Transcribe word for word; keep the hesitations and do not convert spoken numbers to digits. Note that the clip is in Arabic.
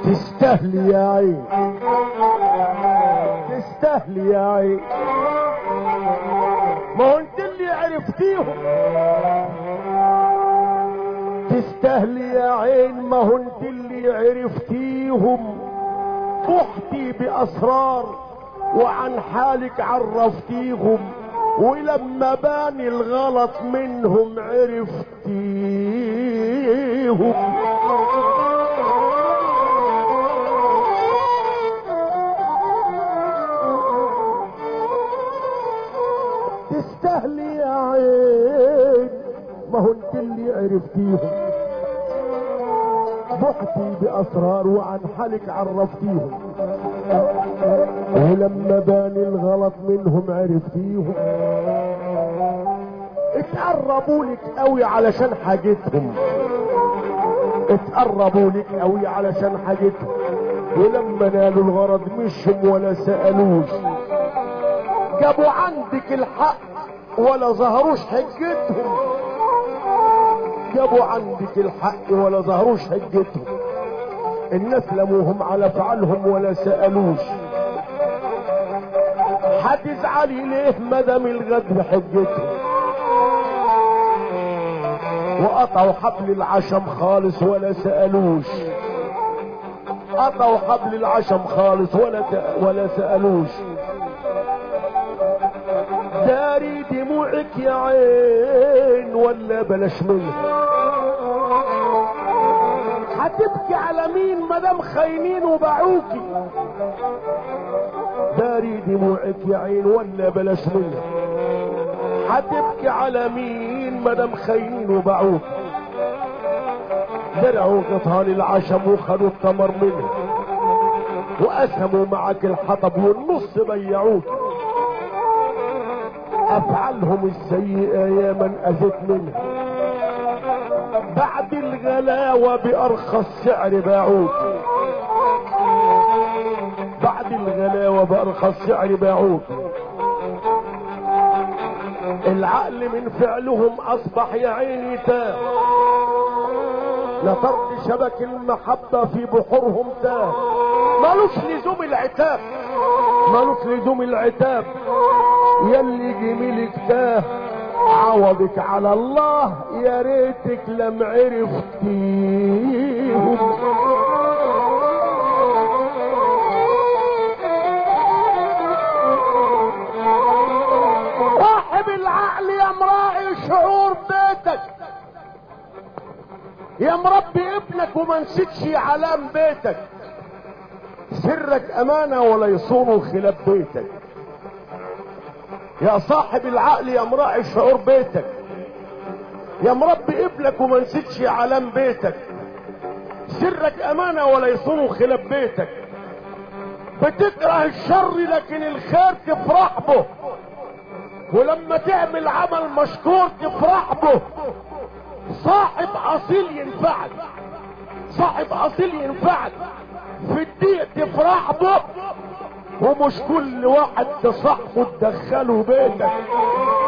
تستاهلي يا عين، تستاهلي يا عين، ما هو انت اللي عرفتيهم. تستاهلي يا عين، ما هو انت اللي عرفتيهم. بحتي باسرار وعن حالك عرفتيهم، ولما بان الغلط منهم عرفتيهم. تستاهلي يا عين، ما هو انت اللي عرفتيهم. بحتي باسرار وعن حالك عرفتيهم، ولما بان الغلط منهم عرفتيهم. اتقربوا لك قوي علشان حاجتهم، اتقربوا لك قوي علشان حاجتهم، ولما نالوا الغرض مشهم ولا سألوش. جابوا عندك الحق ولا ظهروش حجتهم، جابوا عندك الحق ولا ظهروش حجتهم. الناس لموهم على فعلهم ولا سألوش. هتزعلي ليه مدام الغدر حجتهم؟ وقطعوا حبل العشم خالص ولا سألوش، قطعوا حبل العشم خالص ولا ولا سألوش. داري دموعك يا عين ولا بلاش منها. هتبكي على مين مدام خاينين وباعوكي؟ داري دموعك يا عين ولا بلاش منها. هتبكي على مين مدام خاينين وباعوكي؟ درعوا قطها للعشم وخدوا التمر منه، وقسموا معك الحطب والنص بيعوك. افعالهم السيئة يا من اذت منها، بعد الغلاوة بارخص سعر باعوك. بعد الغلاوة بارخص سعر باعوك. العقل من فعلهم اصبح يا عيني تاه، لطرد شبك المحبة في بحورهم تاه. مالوش لزوم العتاب، مالوش لزوم العتاب. يلي جميلك تاه عوضك على الله، يا ريتك لم عرفتيهم. صاحب العقل يا مراعي شعور بيتك، يا مربي ابنك وما نسيتش علام بيتك. سرك امانة ولا يصونوا خلاف بيتك. يا صاحب العقل يا مراعي شعور بيتك، يا مربي ابنك وما نسيتش علام بيتك. سرك امانة ولا يصونوا خلاف بيتك. بتكره الشر لكن الخير تفرح به، ولما تعمل عمل مشكور تفرح به. صاحب اصيل ينفعك، صاحب اصيل ينفعك. في الضيق تفرح به، ومش كل واحد تصاحبه تدخله بيتك.